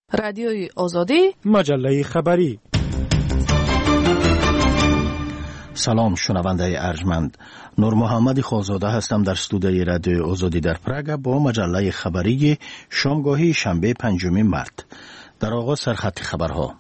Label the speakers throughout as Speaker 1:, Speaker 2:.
Speaker 1: رادیوی آزادی،
Speaker 2: مجله خبری.
Speaker 3: سلام شنونده ارجمند، نور محمد خالزاده هستم در استودیوی رادیوی آزادی در پراگ با مجله خبری شامگاهی شنبه 5 مارت. در آغاز سرخط خبرها.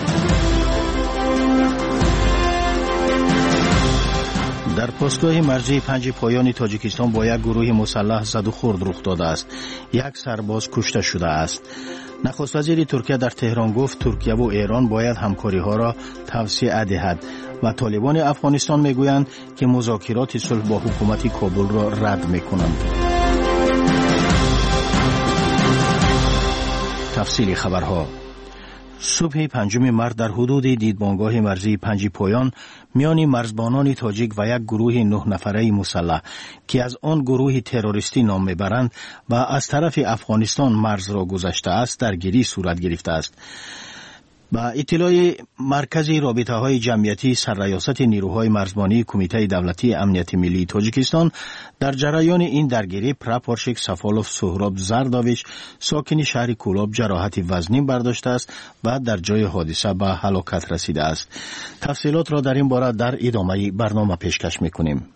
Speaker 3: در پاسگاه مرزی 5 پایان تاجیکستان با یک گروه مسلح زد و خورد رخ داده است. یک سرباز کشته شده است. نخست وزیر ترکیه در تهران گفت ترکیه و ایران باید همکاری ها را توسعه دهد و طالبان افغانستان میگویند که مذاکرات صلح با حکومت کابل را رد میکنند. تفصیل خبرها. صبح 5 مارت در حدود دیدبانگاه مرزی 5 پایان میان مرزبانان تاجیک و یک گروه 9 نفره مسلح که از آن گروه تروریستی نام میبرند و از طرف افغانستان مرز را گذشته است درگیری صورت گرفته است. با اطلاع مرکز رابطه‌های جمعیتی سرریاست نیروهای مرزبانی کمیته دولتی امنیت ملی تاجیکستان، در جریان این درگیری پراپورشک سفالوف سهراب زرداویچ ساکن شهر کولاب جراحت وزنی برداشته است و در جای حادثه به هلاکت رسیده است. تفصیلات را در این باره در ادامه برنامه پیشکش می‌کنیم.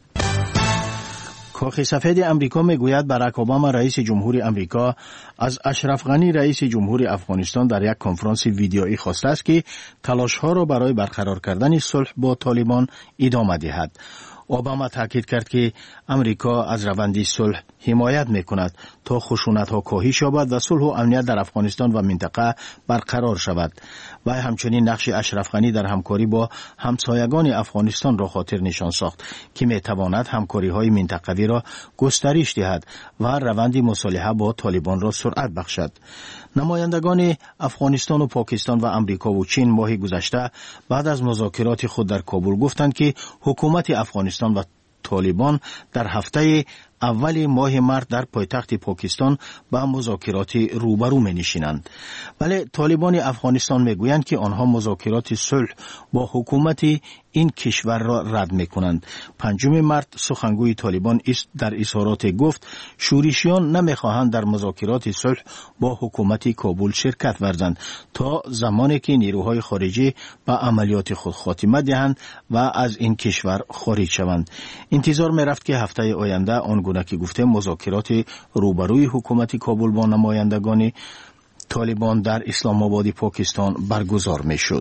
Speaker 3: کاخ سفید امریکا میگوید باراک اوباما رئیس جمهور امریکا از اشرف غنی رئیس جمهور افغانستان در یک کنفرانس ویدیویی خواسته است که تلاش‌ها را برای برقرار کردن صلح با طالبان ادامه دهد. اوباما تاکید کرد که امریکا از روند صلح حمایت میکند تا خشونت‌ها کاهش یابد و صلح و امنیت در افغانستان و منطقه برقرار شود. و همچنین نقش اشرف غنی در همکاری با همسایگان افغانستان را خاطر نشان ساخت که میتواند همکاری‌های منطقوی را گسترش دهد و روند مصالحه با طالبان را سرعت بخشد. نمایندگان افغانستان و پاکستان و امریکا و چین ماه گذشته بعد از مذاکرات خود در کابل گفتند که حکومت افغانستان و طالبان در هفته اول ماه مارت در پایتخت پاکستان با مذاکرات روبرو می نشینند. ولی طالبان افغانستان می گویند که آنها مذاکرات صلح با حکومت این کشور را رد می کنند. 5 مارت سخنگوی طالبان در اظهارات گفت شورشیان نمی خواهند در مذاکرات صلح با حکومت کابل شرکت ورزند تا زمانی که نیروهای خارجی به عملیات خود خاتمه دهند و از این کشور خارج شوند. انتظار می رفت که هفته آینده آنگونه که گفته مذاکرات روبروی حکومت کابل با نمایندگان طالبان در اسلام آباد پاکستان برگزار می شد.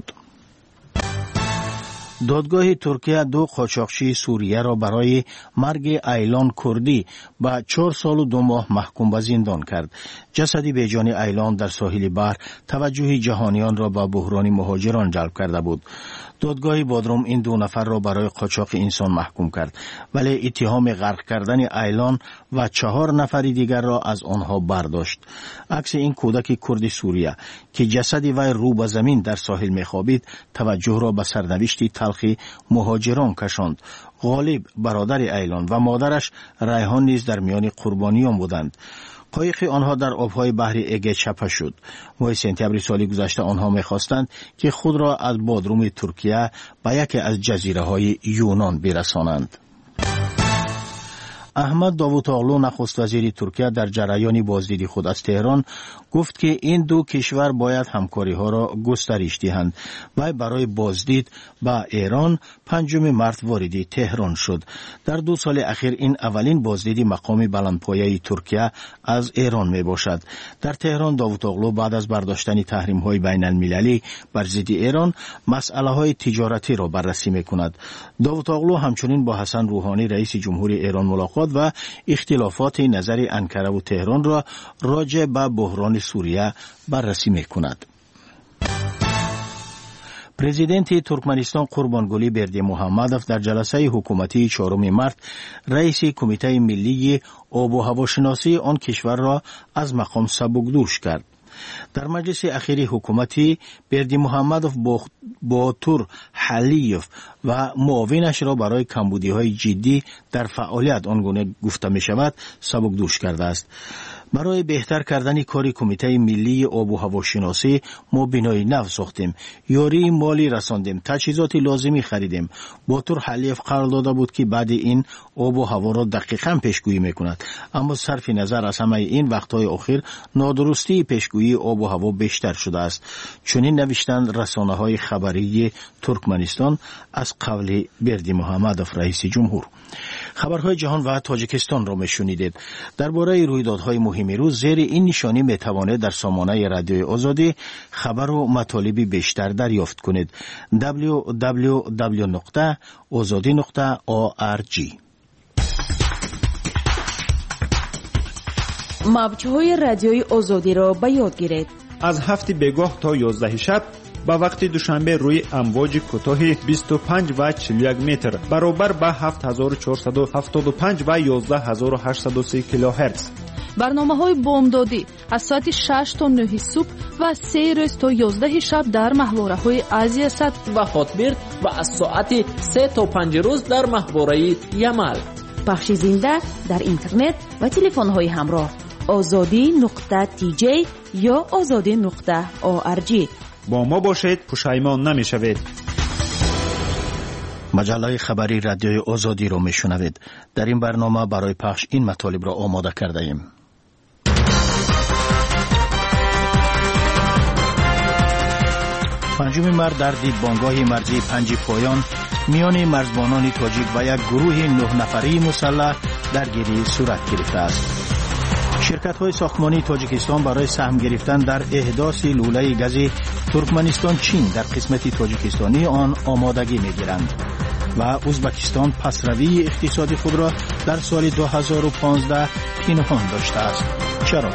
Speaker 3: دادگاه ترکیه 2 قاچاقچی سوریه را برای مرگ ایلان کردی به 4 سال و 2 ماه محکوم به زندان کرد. جسد بیجان ایلان در ساحل بحر توجه جهانیان را به بحران مهاجران جلب کرده بود. دادگاه بادروم این 2 نفر را برای قاچاق انسان محکوم کرد، ولی اتهام غرق کردن ایلان و 4 نفر دیگر را از آنها برداشت. عکس این کودک کرد سوریه که جسد وی رو به زمین در ساحل میخوابید توجه را به سرنوشت تلخی مهاجران کشاند. غالب برادر ایلان و مادرش ریحان نیز در میان قربانیان بودند. قایق آنها در آبهای بحر اگه چپه شد. ماه سپتامبر سال گذشته آنها می‌خواستند که خود را از بادروم ترکیه به یکی از جزیره‌های یونان برسانند. احمد داوطاغلو نخست وزیر ترکیه در جریان بازدید خود از تهران گفت که این 2 کشور باید همکاری ها را گسترش دهند و برای بازدید با ایران 5 مارت وارد تهران شد. در 2 سال اخیر این اولین بازدید مقام بلندپایه ترکیه از ایران می باشد. در تهران داوطاغلو بعد از برداشتن تحریم های بین المللی بر ضد ایران مسئله های تجارتی را بررسی می کند. داوطاغلو همچنین با حسن روحانی رئیس جمهور ایران ملاقات و اختلافات نظر انکره و تهران را راجع به بحران سوریه بررسی می‌کند. پرزیدنت ترکمنستان قربانگلی بردیمحمدوف در جلسه حکومتی 4 مارت رئیس کمیته ملی آب و هواشناسی آن کشور را از مقام سبکدوش کرد. در مجلس اخیر حکومتی بردیمحمدوف با تور حلیف و معاونش را برای کمبودی‌های جدی در فعالیت آنگونه گفته می شود سبکدوش کرده است. برای بهتر کردن کار کمیته ملی آب و هواشناسی ما بنای نو ساختیم، یاری مالی رساندیم، تجهیزات لازمی خریدیم. باتور حلیف قرار داده بود که بعد این آب و هوا را دقیقاً پیشگویی میکند، اما صرف نظر از همه این وقتهای اخیر نادرستی پیشگویی آب و هوا بیشتر شده است. چنین نوشتند رسانه‌های خبری ترکمنستان از قول بردی محمدوف رئیس جمهور. خبرهای جهان و تاجیکستان را میشنیدید. درباره رویدادهای مهم روز زیر این نشانی میتوانید در سامانه رادیوی آزادی خبر و مطالبی بیشتر دریافت کنید. www.azadi.org.
Speaker 1: موج‌های رادیوی آزادی را به یاد گیرید.
Speaker 2: از 7 بگاه تا 11 شب با وقت دوشنبه روی امواج کوتاه 25 و 41 متر برابر با 7475 و 11830 کیلوهرتز.
Speaker 4: برنامه‌های بامدادی از ساعت 6 تا 9 صبح و 3 روز تا 11 شب در محوره‌های آسیا سد
Speaker 5: و هاتبرد و از ساعت 3 تا 5 روز در محوره یمل.
Speaker 1: پخش زنده در اینترنت و تلفن‌های همراه azadi.tj یا azadi.org.
Speaker 2: با ما باشید، پشیمان نمی‌شوید.
Speaker 3: مجله خبری رادیوی آزادی را میشنوید. در این برنامه برای پخش این مطالب را آماده کرده ایم. پنجم مارس در دیدبانگاه مرزی پنج پایان میان مرزبانان تاجیک و یک گروه 9 نفری مسلح درگیری صورت گرفته است. شرکت‌های ساختمانی تاجیکستان برای سهم گرفتن در احداث لوله گاز ترکمنستان چین در قسمت تاجیکستانی آن آمادگی می‌گیرند و ازبکستان پسروی اقتصادی خود را در سال 2015 پنهان داشته است. چرا؟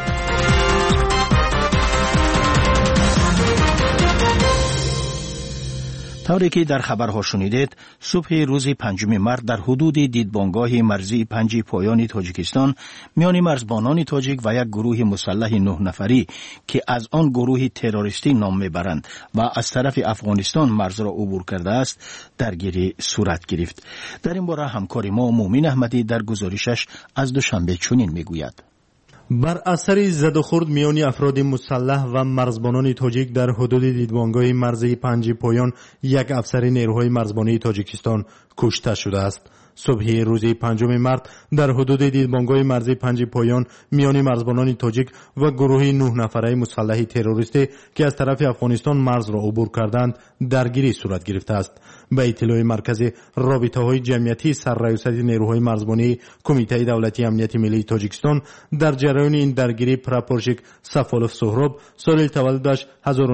Speaker 3: طوری که در خبرها شنیدید، صبح روز 5 مارس در حدود دیدبانگاه مرزی پنج پایان تاجیکستان میان مرزبانان تاجیک و یک گروه مسلح 9 نفری که از آن گروه تروریستی نام میبرند و از طرف افغانستان مرز را عبور کرده است درگیری صورت گرفت. در این باره همکار ما مومن احمدی در گزارشش از دوشنبه چنین میگوید.
Speaker 6: بر اثر زد و خورد میان افراد مسلح و مرزبانان تاجیک در حدود دیدبانگاه مرزی پنج پایان یک افسر نیروهای مرزبانی تاجیکستان کشته شده است. صبح روز 5 مارس در حدود دیدبانگاه مرزی پنج پایان میان مرزبانان تاجیک و گروه 9 نفره مسلح تروریستی که از طرف افغانستان مرز را عبور کردند درگیری صورت گرفته است. به اطلاع مرکز رابطه‌های جمعیتی سررئیست نیروهای مرزبانی کمیته دولتی امنیت ملی تاجیکستان در جریان این درگیری پراپورشیک سفالوف سهراب سال تولدش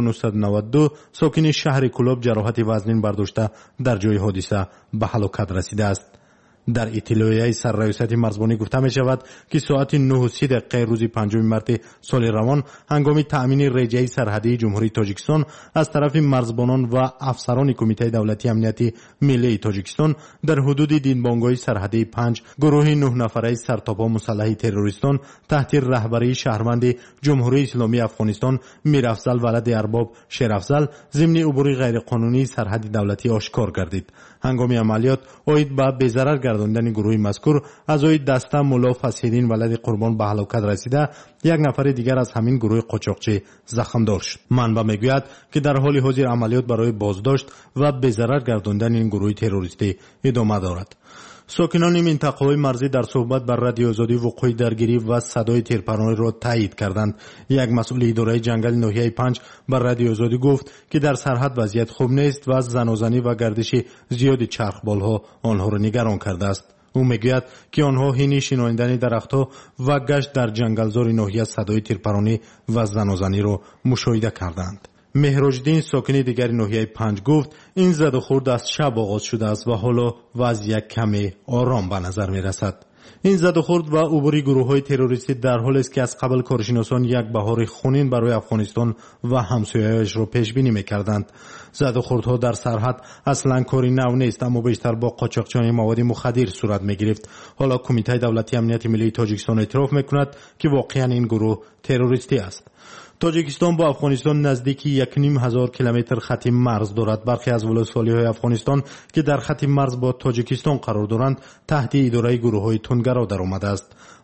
Speaker 6: 1992 ساکن شهر کلاب جراحت وزنین برداشته در جای حادثه به هلاکت رسیده است. در اطلاعیه سررئیست مرزبانی گفته می شود که ساعت 9:30 روز 5 مارس سال روان هنگام تأمین رجعی سرحدی جمهوری تاجیکستان از طرف مرزبانان و افسران کمیته دولتی امنیتی ملی تاجیکستان در حدود دیدبانگاه سرحدی 5 گروه 9 نفره سرتاپا مسلح تروریستان تحت رهبری شهروند جمهوری اسلامی افغانستان میرافضل ولد ارباب شیرافضل ضمن عبور غیرقانونی سرحد دولتی آشکار گردید. هنگام عملیات اوید با بی‌ضرر گرداندن گروه مذکور اعضای دسته ملا فصیح‌الدین ولد قربان به هلاکت رسیده، یک نفر دیگر از همین گروه قاچاقچی زخم دار شد. منبع میگوید که در حال حاضر عملیات برای بازداشت و بی‌ضرر گرداندن این گروه تروریستی ادامه دارد. ساکنان منطقه‌های مرزی در صحبت بر رادیو آزادی وقوع درگیری و صدای تیرپرانی را تایید کردند. یک مسئول اداره جنگل ناحیه 5 بر رادیو آزادی گفت که در سرحد وضعیت خوب نیست و زنازنی و گردش زیاد چرخبال‌ها آنها را نگران کرده است. او میگوید که آنها حین شناندن درخت‌ها و گشت در جنگلزار ناحیه صدای تیرپرانی و زنازنی را مشاهده کردند. مهراج‌الدین ساکن دیگر ناحیه 5 گفت این زد و خورد از شب آغاز شده است و حالا وضعیت کمی آرام به نظر می رسد. این زد و خورد و عبور گروه‌های تروریستی در حالی است که از قبل کارشناسان یک بهار خونین برای افغانستان و همسایه‌هایش را پیش بینی می‌کردند. زد و خوردها در سرحد اصلاً کاری نو نیست، اما بیشتر با قاچاقچیان مواد مخدر صورت می‌گرفت. حالا کمیته دولتی امنیت ملی تاجیکستان اعتراف می‌کند که واقعاً این گروه تروریستی است. تاجیکستان با افغانستان نزدیک 1,500 کیلومتر خط مرز دارد. برخی از ولسوالی‌های افغانستان که در خط مرز با تاجیکستان قرار دارند تحت اداره گروه‌های تندگرا درآمده است.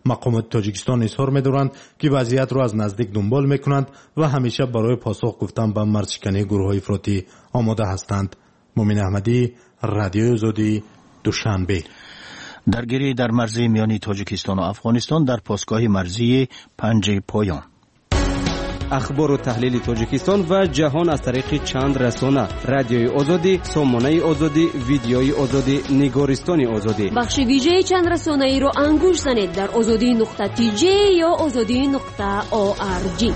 Speaker 6: مقامات تاجیکستان اظهار می‌دارند که وضعیت را از نزدیک دنبال می‌کنند و همیشه برای پاسخ گفتن به مرزشکنی گروه‌های افراطی آماده هستند. مومن احمدی، رادیوی آزادی، دوشنبه.
Speaker 3: درگیری در مرزی میانی تاجیکستان و افغانستان در پاسگاه مرزی 5 پایان.
Speaker 7: اخبار و تحلیل تاجیکستان و جهان از طریق چند رسانه: رادیوی آزادی، سامانه آزادی، ویدیوی آزادی، نگارستان آزادی.
Speaker 8: بخش ویژه چند رسانه ای رو انگوش زنید در azadi.tj یا azadi.org.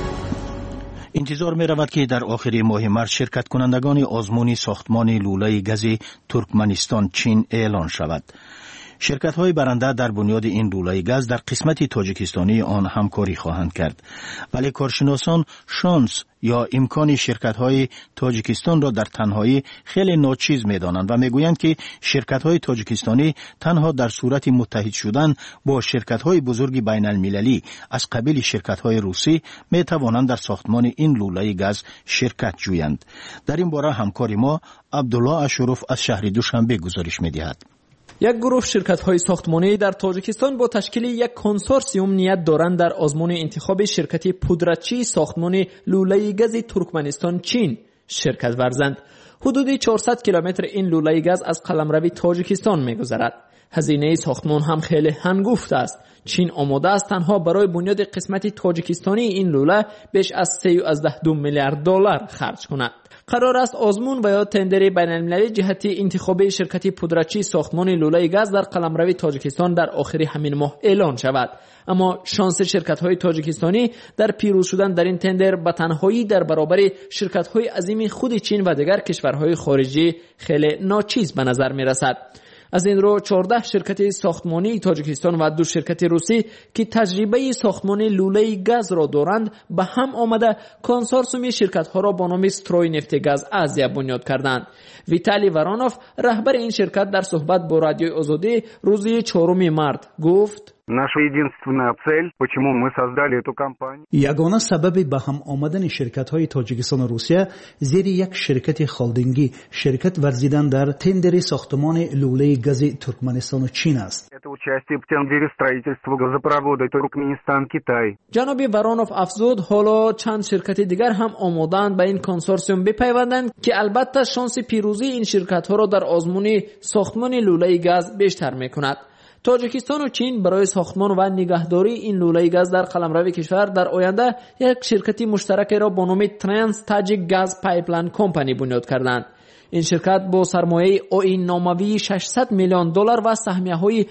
Speaker 3: انتظار می رود که در آخر ماه مارس شرکت کنندگان آزمون ساختمان لوله گاز ترکمنستان چین اعلان شود. شرکت های برنده در بنیاد این لوله گاز در قسمت تاجیکستانی آن همکاری خواهند کرد، ولی کارشناسان شانس یا امکان شرکت های تاجیکستان را در تنهایی خیلی ناچیز می دانند و می گویند که شرکت های تاجیکستانی تنها در صورت متحد شدن با شرکت های بزرگ بین المللی از قبیل شرکت های روسی می توانند در ساختمان این لوله گاز شرکت جویند. در این باره همکار ما عبدالله اشرف از شهر دوشنبه گزارش می دهد.
Speaker 5: یک گروه شرکت‌های ساختمانی در تاجیکستان با تشکیل یک کنسورسیوم نیت دارند در آزمون انتخاب شرکت پودرچی ساختمان لوله گاز ترکمنستان چین شرکت ورزند. حدود 400 کیلومتر این لوله گاز از قلمرو تاجیکستان می‌گذرد. هزینه ساختمان هم خیلی هنگفت است. چین آماده است تنها برای بنیاد قسمت تاجیکستانی این لوله بیش از 3.2 میلیارد دلار خرج کند. قرار است آزمون و یا تندر بین المللی جهت انتخاب شرکت پودرچی ساختمان لوله گاز در قلمرو تاجیکستان در آخر همین ماه اعلان شود. اما شانس شرکت‌های تاجیکستانی در پیروز شدن در این تندر به تنهایی در برابر شرکت‌های عظیم خود چین و دیگر کشورهای خارجی خیلی ناچیز به نظر می‌رسد. از این رو 14 شرکت ساختمانی تاجیکستان و 2 شرکت روسی که تجربه ساختمان لوله گاز را دارند به هم آمده کنسورسیوم شرکت‌ها را با نام ستروی نفت گاز آزیا بنیاد کردند. ویتالی ورانوف رهبر این شرکت در صحبت با رادیوی آزادی روز 4 مارس گفت:
Speaker 9: наша единственная цель, почему мы создали эту компанию.
Speaker 10: یگانه سبب به هم آمدن شرکت‌های تاجیکستان و روسیه زیر یک شرکت خالدینگی شرکت ورزیدن در تندر ساختمان لوله گاز ترکمنستان و چین است.
Speaker 9: Это участие в тендере строительства газопровода Туркменистан-Китай.
Speaker 5: جناب ورانوف افزود حالا چند شرکت دیگر هم آماده‌اند به این کنسورسیوم بپیوندند که البته شانس پیروزی این شرکت‌ها را در آزمون ساختمان لوله گاز بیشتر می‌کند. تاجیکستان و چین برای ساختمان و نگهداری این لوله گاز در قلمرو کشور در آینده یک شرکت مشترک را با نام ترانس تاجیک گاز پایپلاین کمپانی بنیاد کردند. این شرکت با سرمایه آیین ناموی 600 میلیون دلار و سهمیه‌های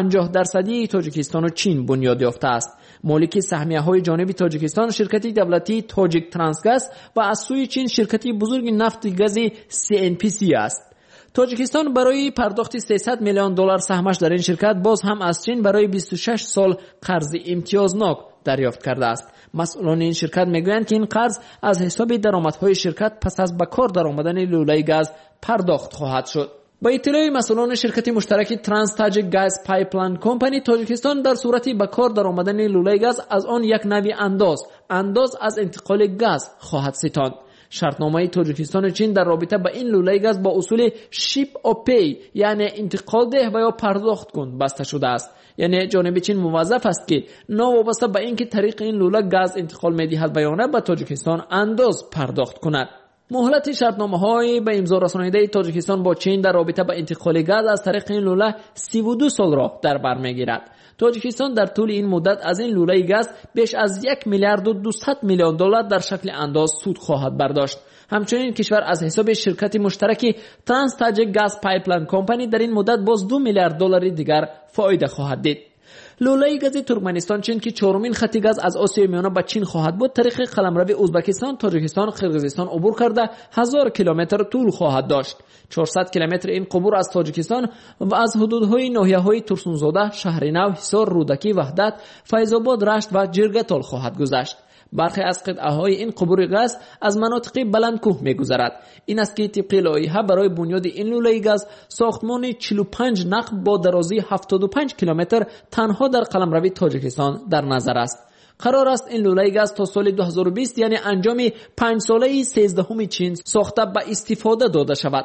Speaker 5: 50% تاجیکستان و چین بنیاد یافته است. مالک سهمیه‌های جانبی تاجیکستان شرکت دولتی تاجیک ترانسگاز و از سوی چین شرکت بزرگ نفت گاز CNPC است. تاجیکستان برای پرداخت 300 میلیون دلار سهمش در این شرکت باز هم از چین برای 26 سال قرض امتیازناک دریافت کرده است. مسئولان این شرکت میگویند که این قرض از حساب درآمدهای شرکت پس از به کار درآمدن لوله گاز پرداخت خواهد شد. با اطلاع مسئولان شرکت مشترک ترانس تاجیک گاز پایپلاین کمپانی تاجیکستان در صورت به کار درآمدن لوله گاز از آن یک نوع انداز از انتقال گاز خواهد ستاند. شرطنامه تاجیکستان و چین در رابطه با این لوله گاز با اصول شیپ او پی یعنی انتقال ده و یا پرداخت کن بسته شده است. یعنی جانب چین موظف است که ناوابسته به اینکه طریق این لوله گاز انتقال می‌دهد و یا نه به تاجیکستان انداز پرداخت کند. مهلت شرطنامه‌های به امضا رسانیده تاجیکستان با چین در رابطه با انتقال گاز از طریق این لوله 32 سال را در بر می‌گیرد. تاجیکستان در طول این مدت از این لوله گاز بیش از 1 میلیارد و 200 میلیون دلار در شکل انداز سود خواهد برداشت. همچنین کشور از حساب شرکت مشترک ترانس تاجیک گاز پایپلاین کمپانی در این مدت باز 2 میلیارد دلار دیگر فایده خواهد دید. لوله گاز ترکمنستان چین که چهارمین خط گاز از آسیای میانه به چین خواهد بود طریق قلمرو ازبکستان، تاجیکستان، قرقیزستان عبور کرده 1000 کیلومتر طول خواهد داشت. 400 کیلومتر این عبور از تاجیکستان و از حدودهای ناحیه‌های ترسونزاده، شهرنو، حصار، رودکی، وحدت، فیض‌آباد، رشت و جرگتال خواهد گذشت. برخی از قطعه‌های این عبور گاز از مناطق بلندکوه می‌گذرد. این است که طبق لایحه برای بنیاد این لوله گاز ساختمان 45 نقب با درازی 75 کیلومتر تنها در قلمرو تاجیکستان در نظر است. قرار است این لوله گاز تا سال 2020 یعنی انجام 5 ساله 13 چین ساخته به استفاده داده شود.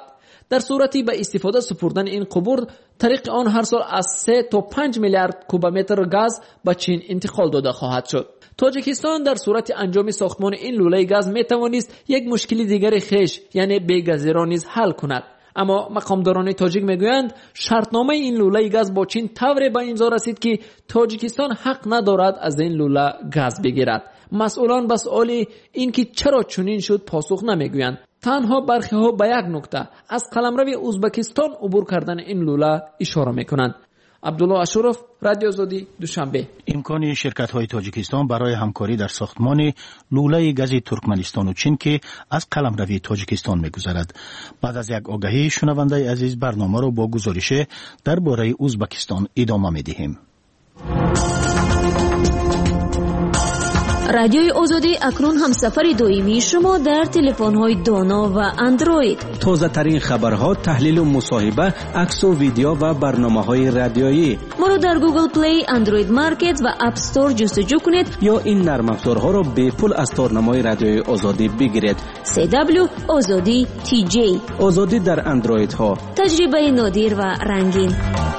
Speaker 5: در صورتی به استفاده سپردن این قبور، طریق آن هر سال از 3 تا 5 میلیارد کوبمتر گاز به چین انتقال داده خواهد شد. تاجیکستان در صورت انجام ساختمان این لوله گاز می توانست یک مشکل دیگر خیش یعنی بی‌گازی را نیز حل کند. اما مقامداران تاجیک میگویند شرطنامه این لوله گاز با چین طوری به امضا رسید که تاجیکستان حق ندارد از این لوله گاز بگیرد. مسئولان به سؤال این که چرا چنین شد پاسخ نمیگویند. تنها برخی ها به یک نکته از قلمرو ازبکستان عبور کردن این لوله اشاره میکنند. عبدالله اشرف، رادیو آزادی، دوشنبه.
Speaker 3: امکان شرکت‌های تاجیکستان برای همکاری در ساختمان لوله گاز ترکمنستان و چین که از قلمرو تاجیکستان می‌گذرد. بعد از یک آگهی، شنونده عزیز برنامه را با گزارش درباره ازبکستان ادامه می‌دهیم.
Speaker 8: رادیوی آزادی اکنون هم سفر دائمی شما در تلفن‌های دانا و اندروید.
Speaker 7: تازه ترین خبرها، تحلیل و مصاحبه، عکس و ویدیو و برنامه‌های رادیویی.
Speaker 8: ما رو در گوگل پلی، اندروید مارکت و اپ استور جستجو کنید
Speaker 7: یا این نرم افزارها را به پول از تارنمای رادیوی آزادی بگیرید.
Speaker 8: CW آزادی TJ.
Speaker 7: آزادی در اندروید ها.
Speaker 8: تجربه نادر و رنگین.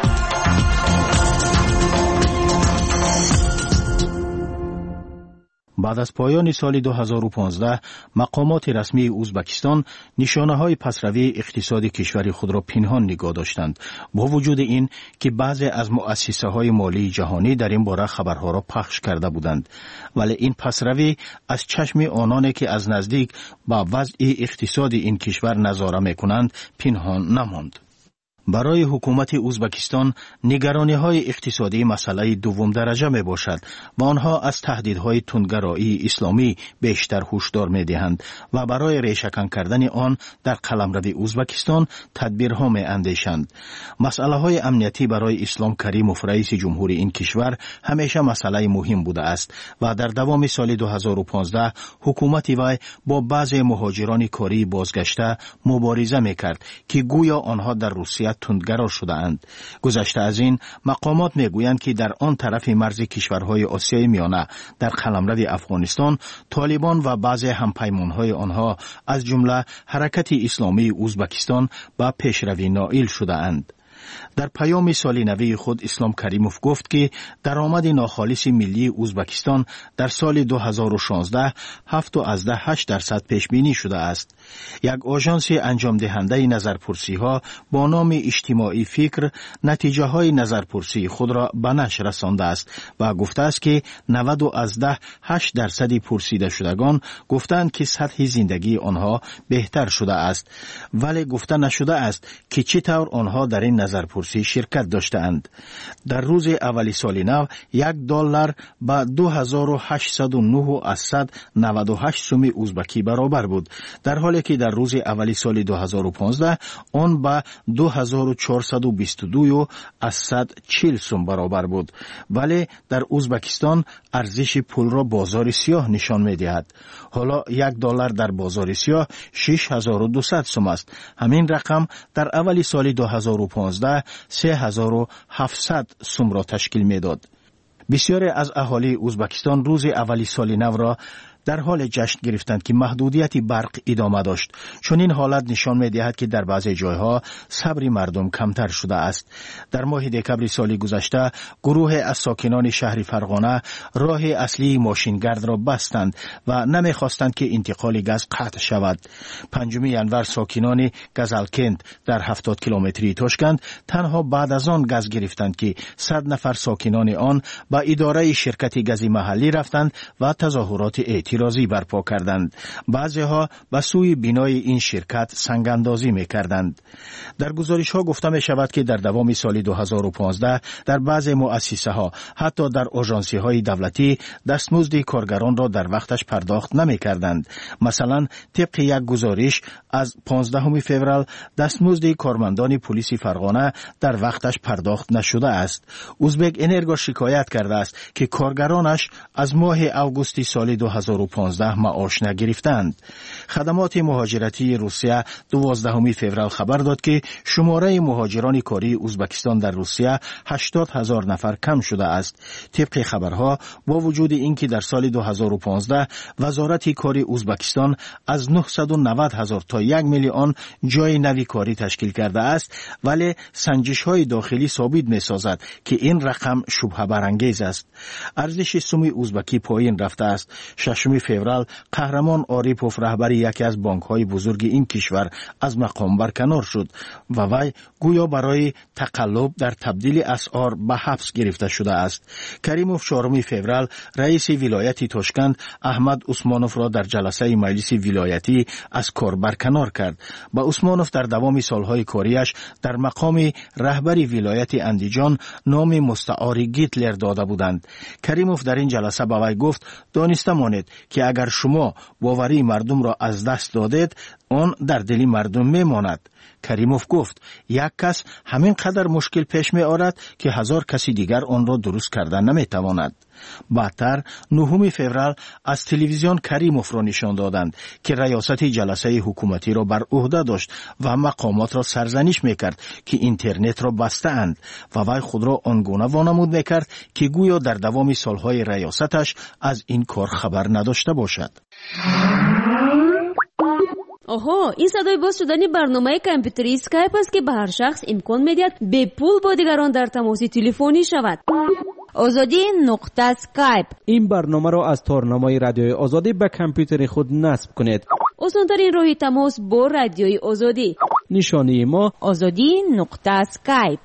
Speaker 3: بعد از پایان سال 2015 مقامات رسمی ازبکستان نشانه‌های پسروی اقتصادی کشور خود را پنهان نگاه داشتند، با وجود این که بعضی از مؤسسه‌های مالی جهانی در این باره خبرها را پخش کرده بودند، ولی این پسروی از چشم آنانی که از نزدیک با وضع اقتصادی این کشور نظاره می‌کنند پنهان نماند. برای حکومت ازبکستان نگرانی‌های اقتصادی مسئله دوم درجه می باشد و آنها از تهدیدهای تندگرایی اسلامی بیشتر هشدار می دهند و برای ریشه‌کن کردن آن در قلمرو ازبکستان تدبیرها می اندیشند. مسئله‌های امنیتی برای اسلام کریموف رئیس جمهوری این کشور همیشه مسئله مهم بوده است و در دوام سال 2015 حکومت وی با بعضی مهاجران کاری بازگشته مبارزه می کرد که گویا آنها در روسیه تندگرا شده اند. گذشته از این، مقامات میگویند که در آن طرف مرز کشورهای آسیای میانه در قلمرو افغانستان طالبان و بعضی همپیمانهای آنها از جمله حرکت اسلامی ازبکستان به پیشروی نائل شده اند. در پیام سال نوی خود اسلام کریموف گفت که درآمد ناخالص ملی ازبکستان در سال 2016 7.8% پیش بینی شده است. یک آژانس انجام دهنده نظرپرسی ها با نام اجتماعی فکر نتیجه های نظرپرسی خود را به نشر رسانده است و گفته است که 90.8% پرسیده شدگان گفتند که سطح زندگی آنها بهتر شده است، ولی گفته نشده است که چطور آنها در این نظرپرسی شرکت داشتند. در روز اولی سال نو $1 به 2809.98 سوم ازبکی برابر بود، در حالی که در روز اولی سال 2015 آن به 2422.140 سوم برابر بود. ولی در ازبکستان ارزش پول را بازار سیاه نشان می‌دهد. حالا $1 در بازار سیاه 6200 سوم است. همین رقم در اولی سال 2015 3700 سوم را تشکیل می‌داد. بسیاری از اهالی ازبکستان روز اولی سال نو را در حال جشن گرفتند که محدودیت برق ادامه داشت، چون این حالت نشان می‌دهد که در بعضی جایها صبر مردم کمتر شده است. در ماه دکمبر سال گذشته گروه از ساکنان شهر فرغانه راه اصلی ماشینگرد را بستند و نمی‌خواستند که انتقال گاز قطع شود. 5 ینور ساکنان گزلکند در 70 کیلومتری تاشکند تنها بعد از آن گاز گرفتند که 100 نفر ساکنان آن به اداره شرکت گاز محلی رفتند و تظاهرات اعتراضی برپا کردند. بعضی‌ها به سوی بینای این شرکت سنگ‌اندازی می‌کردند. در گزارش‌ها گفته می‌شود که در دوام سال 2015 در بعضی مؤسسه‌ها حتی در آژانسی‌های دولتی دستمزد کارگران را در وقتش پرداخت نمی‌کردند. مثلا طبق یک گزارش از 15 فوریه دستمزد کارمندان پلیس فرغانه در وقتش پرداخت نشده است. ازبک انرژی شکایت کرده است که کارگرانش از ماه اوگوست سال 2015 2015 معاش نگرفتند. خدمات مهاجرتی روسیه 12 فوریه خبر داد که شماره مهاجران کاری ازبکستان در روسیه 80,000 نفر کم شده است. طبق خبرها با وجود اینکه در سال 2015 وزارت کاری ازبکستان از 990,000 تا 1 میلیون جای نوی کاری تشکیل کرده است، ولی سنجش‌های داخلی ثابت می‌سازد که این رقم شبهه برانگیز است. ارزش سوم ازبکی پایین رفته است. 6 فوریه قهرمان آریپوف رهبر یکی از بانک‌های بزرگ این کشور از مقام برکنار شد و وی گویا برای تقلب در تبدیل اسعار به حبس گرفته شده است. کریموف 4 فوریه رئیس ولایت تاشکند احمد عثمانوف را در جلسه مجلس ولایتی از کار برکنار کرد. با عثمانوف در دوام سالهای کاریش در مقام رهبر ولایت اندیجان نام مستعار گیتلر داده بودند. کریموف در این جلسه به وی گفت دانسته مانید که اگر شما باوری مردم را از دست دادید آن در دل مردم میماند. کریموف گفت یک کس همین قدر مشکل پیش می آورد که 1000 کسی دیگر آن را درست کردن نمی تواند. بعدتر 9 فوریه از تلویزیون کریموف را نشان دادند که ریاست جلسه حکومتی را بر عهده داشت و مقامات را سرزنش میکرد که اینترنت را بسته اند و وی خود را آنگونه وانمود میکرد که گویا در دوام سالهای ریاستش از این کار خبر نداشته باشد.
Speaker 8: آها، این صدای باز شدن برنامه کامپیوتری اسکایپ است که به هر شخص امکان میدهد به پول با دیگران در تماس تلفنی شود.
Speaker 1: آزادی نقطه اسکایپ.
Speaker 7: این برنامه را از تارنمای رادیوی آزادی به کامپیوتر خود نصب کنید.
Speaker 8: آسان‌ترین راه تماس با رادیوی آزادی.
Speaker 7: نشانی ما
Speaker 1: آزادی نقطه اسکایپ.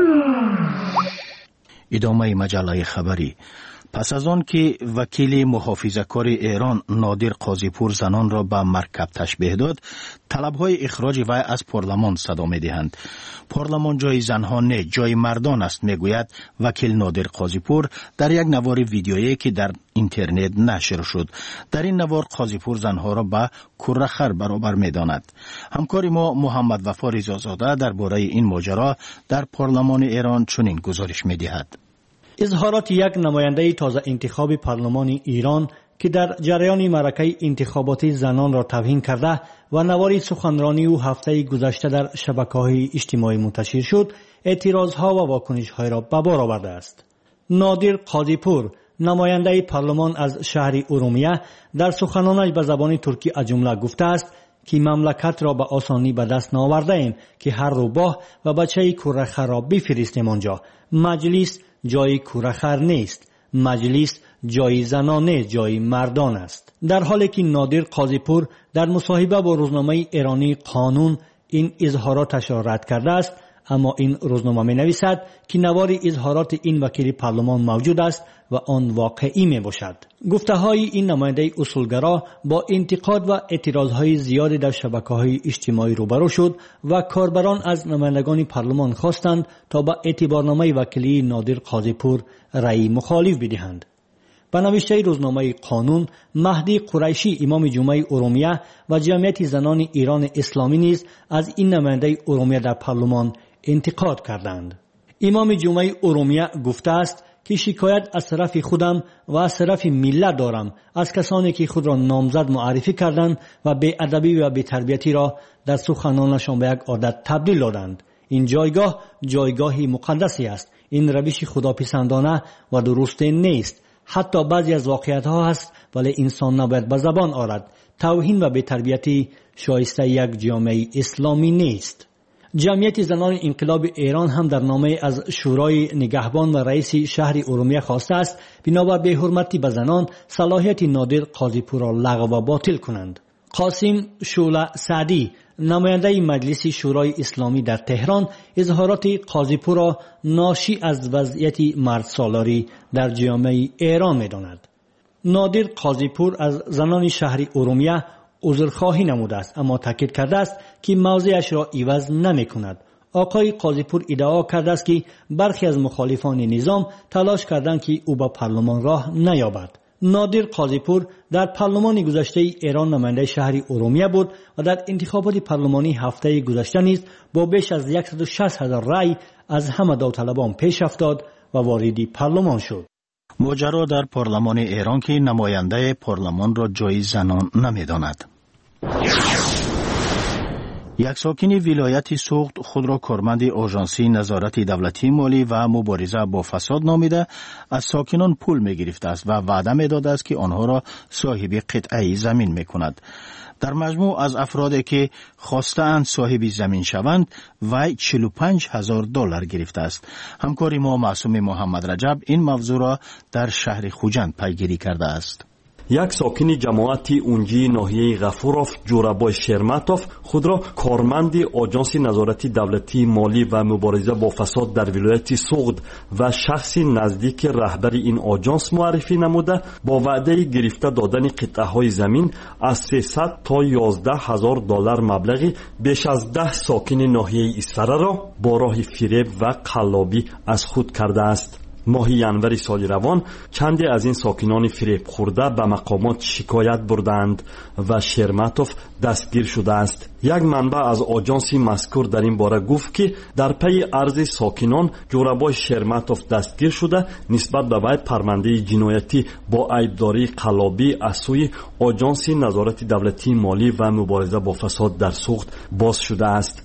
Speaker 3: ادامه مجله خبری. پس از آن که وکیل محافظه‌کار ایران نادر قاضیپور زنان را به مرکب تشبیه داد، طلب‌های اخراج وی از پارلمان صدا می‌دهند. پارلمان جای زنها نه، جای مردان است، میگوید وکیل نادر قاضیپور در یک نوار ویدیویی که در اینترنت نشر شد. در این نوار قاضیپور زنها را به کرخر برابر می‌داند. همکار ما محمد وفا رضازاده درباره این ماجرا در پارلمان ایران چنین گزارش می‌دهد.
Speaker 10: اظهارات یک نماینده تازه انتخاب پارلمان ایران که در جریان معرکه انتخاباتی زنان را توهین کرده و نواری سخنرانی او هفته گذشته در شبکه‌های اجتماعی منتشر شد، اعتراضها و واکنش‌های را به بار آورده است. نادر قاضیپور، نماینده پارلمان از شهر ارومیه، در سخنانش به زبان ترکی از جمله گفته است که مملکت را به آسانی به دست نآورده ایم که هر روباه و بچه کرخر را بفرستیم آنجا. مجلس جای کرخر نیست. مجلس جای زنانه، جای مردان است. در حالی که نادر قاضیپور در مصاحبه با روزنامه ایرانی قانون این اظهاراتش را رد کرده است، اما این روزنامه می نویسد که نوار اظهارات این وکیل پارلمان موجود است و آن واقعی می باشد. گفته های این نماینده اصولگرا با انتقاد و اعتراضهای زیادی در شبکه‌های اجتماعی روبرو شد و کاربران از نمایندگان پارلمان خواستند تا به اعتبارنامه وکیلی نادر قاضیپور رأی مخالف بدهند. به نوشته روزنامه قانون، مهدی قریشی امام جمعه ارومیه و جمعیت زنان ایران اسلامی نیز از این نماینده ارومیه در پارلمان انتقاد کردند. امام جمعه ارومیه گفته است که شکایت از طرف خودم و از طرف ملت دارم از کسانی که خود را نامزد معرفی کردند و بی‌ادبی و بی‌تربیتی را در سخنانشان به یک عادت تبدیل دادند. این جایگاه جایگاهی مقدسی است. این روش خداپسندانه و درست نیست. حتی بعضی از واقعیت‌ها هست ولی انسان نباید به زبان آورد. توهین و بی‌تربیتی شایسته یک جامعه اسلامی نیست. جمعیت زنان انقلاب ایران هم در نامه از شورای نگهبان و رئیس شهر ارومیه خواسته است بنابر بی‌حرمتی به زنان صلاحیت نادر قاضیپور را لغو و باطل کنند. قاسم شوله سعدی، نماینده مجلس شورای اسلامی در تهران، اظهارات قاضیپور را ناشی از وضعیت مرد سالاری در جامعه ایران می‌داند. نادر قاضیپور از زنان شهر ارومیه عذرخواهی نموده است، اما تاکید کرده است که موضعش را عوض نمی‌کند. آقای قاضیپور ادعا کرده است که برخی از مخالفان نظام تلاش کردند که او به پارلمان راه نیابد. نادر قاضیپور در پارلمان گذشته ایران نماینده شهر ارومیه بود و در انتخابات پارلمانی هفته گذشته نیز با بیش از 160,000 رای از همه داوطلبان پیش افتاد و وارد پارلمان شد.
Speaker 3: ماجرا در پارلمان ایران که نماینده پارلمان را جای زنان نمی‌داند. یک ساکن ولایت سوخت خود را کارمند آژانسی نظارت دولتی مالی و مبارزه با فساد نامیده از ساکنان پول می‌گرفته است و وعده می‌داده است که آنها را صاحب قطعه زمین می‌کند. در مجموع از افرادی که خواستند صاحب زمین شوند وی $45,000 گرفته است. همکار ما معصوم محمد رجب این موضوع را در شهر خوجند پیگیری کرده است.
Speaker 11: یک ساکن جماعتی اونجی ناحیه غفوروف جورابای شرماتوف خود را کارمند آژانس نظارت دولتی مالی و مبارزه با فساد در ولایت سوغد و شخصی نزدیک رهبر این آژانس معرفی نموده با وعده گرفته دادن قطعه های زمین از 300 تا $11,000 مبلغی بیش از 10 ساکن ناحیه اسفره را با راه فریب و قلابی از خود کرده است. ماه ینور سال روان چندی از این ساکنان فریب خورده به مقامات شکایت بردند و شرماتوف دستگیر شده است. یک منبع از آژانس مذکور در این باره گفت که در پی عرض ساکنان جورابای شرماتوف دستگیر شده نسبت به وی پرونده جنایتی با عیبداری قلابی از سوی آژانس نظارت دولتی مالی و مبارزه با فساد در سوخت باز شده است.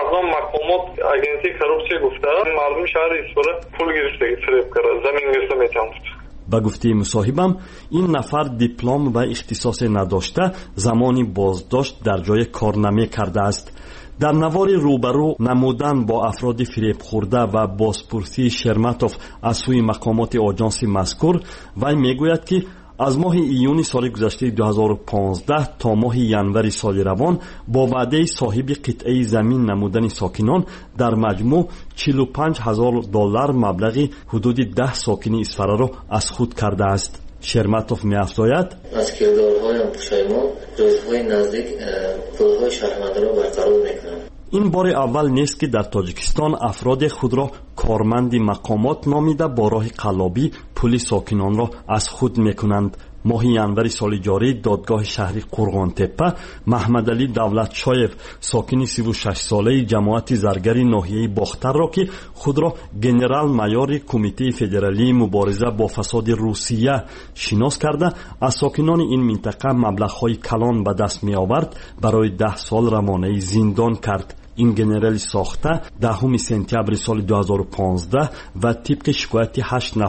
Speaker 12: агенции коррупции گفته معلوم شهر اسفره پول گرفته فریب کرده زمین گرفته میتونست.
Speaker 11: با گفته مصاحبم این نفر دیپلم و اختصاص نداشته زمانی بازداشت در جای کار نمی کرده است. در نوار روبرو نمودن با افراد فریب خورده و بازپرسی شرماتوف از سوی مقامات آژانس مذکور وی میگوید که از ماه ایون سال گذشته 2015 تا ماه ینور سال روان با وعده صاحب قطعه زمین نمودن ساکنان در مجموع $45,000 مبلغی حدود 10 ساکن اسفره را از خود کرده است. شرماتوف می‌افزاید
Speaker 13: از کردارهایم پشیمان روزهای نزدیک پولهای شهروندان را برقرار می‌کنم.
Speaker 11: این بار اول نیست که در تاجیکستان افراد خود را کارمند مقامات نامیده با راه قلابی پول ساکنان را از خود میکنند. ماه ینور سال جاری دادگاه شهری قرغان تپه محمدعلی دولتشایف ساکن 36 ساله جماعت زرگری ناحیه باختر را که خود را گنرال مایور کمیته فدرالی مبارزه با فساد روسیه شناس کرده از ساکنان این منطقه مبلغ‌های کلان به دست می آورد برای 10 سال روانه زندان کرد. این گنرال ساخته 10 سپتامبر سال 2015 و طبق شکایت 8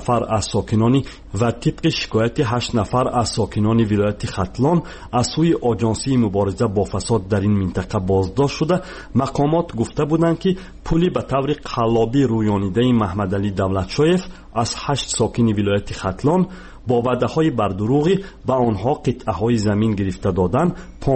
Speaker 11: نفر از ساکنان ولایت ختلان از سوی آژانس مبارزه با فساد در این منطقه بازداشت شده. مقامات گفته بودند که پولی به طور قلابی رویانیده محمدعلی دولتشایف از 8 ساکن ولایت ختلان با وعده‌های بردروغی به آنها قطعه‌های زمین گرفته دادن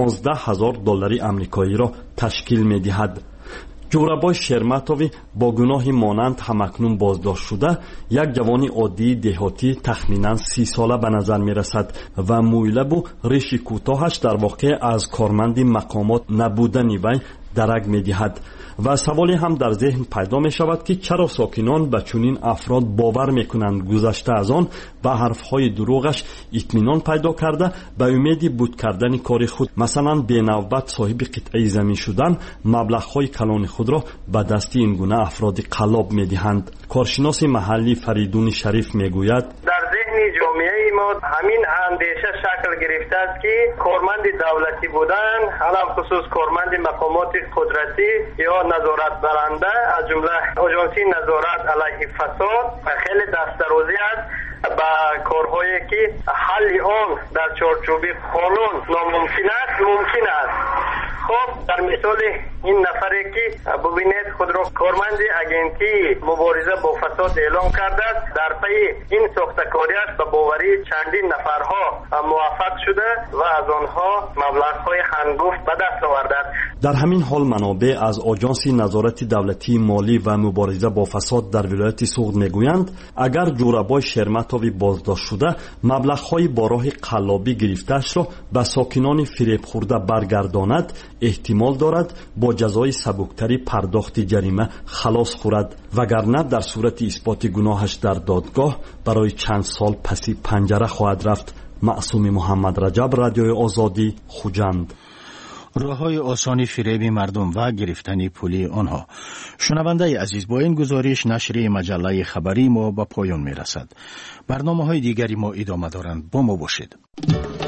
Speaker 11: $15,000 آمریکایی را تشکیل می‌دهد. جورابای شرماتوف با گناهی مانند همکنون بازداشت شده یک جوان عادی دهاتی تخمینا 30 ساله به نظر می‌رسد و مویلب و ریش کوتاهش در واقع از کارمند مقامات نبودن وی درک می‌دهد. و سوالی هم در ذهن پیدا می شود که چرا ساکنان به چنین افراد باور می کنند گذشته از آن به حرفهای دروغش اطمینان پیدا کرده به امید بود کردن کار خود مثلا به نوبت صاحب قطعه زمین شدن مبلغ‌های کلان خود را به دست این گونه افراد قلاب می دهند. کارشناس محلی فریدون شریف می گوید
Speaker 12: در ذهن جامعه ما همین اندیشه شکل گرفته است که کارمند دولتی بودن علم خصوص کارمند مقامات قدرتی یا نظارت برنده از جمله آژانس نظارت علیه فساد خیلی دست‌درازی است با کارهایی که حل آن در چارچوب قانون ناممکن است ممکن است. خب در مثال این نفری که ببینید خود را کارمند اگنتی مبارزه با فساد اعلام کرده است در پی این ساختکاریش به باوری چندین نفرها موفق شده و از آنها مبلغ‌های هنگفت به دست آورده است.
Speaker 11: در همین حال منابع از آژانس نظارت دولتی مالی و مبارزه با فساد در ولایت سوغد میگویند اگر جورابای شرماتوف بازداشت شده مبلغ‌های با راه قلابی گرفته‌اش را به ساکنان فریب خورده برگرداند احتمال دارد با جزای سبکتری پرداخت جریمه خلاص خورد وگرنه در صورت اثبات گناهش در دادگاه برای چند سال پسی پنجره خواهد رفت. معصوم محمد رجب، رادیوی آزادی، خوجند.
Speaker 3: راه‌های آسان فریب مردم و گرفتن پولی آنها. شنونده عزیز، با این گزارش نشریه مجله خبری ما به پایان می‌رسد. برنامه‌های دیگری ما ادامه دارند. با ما باشید.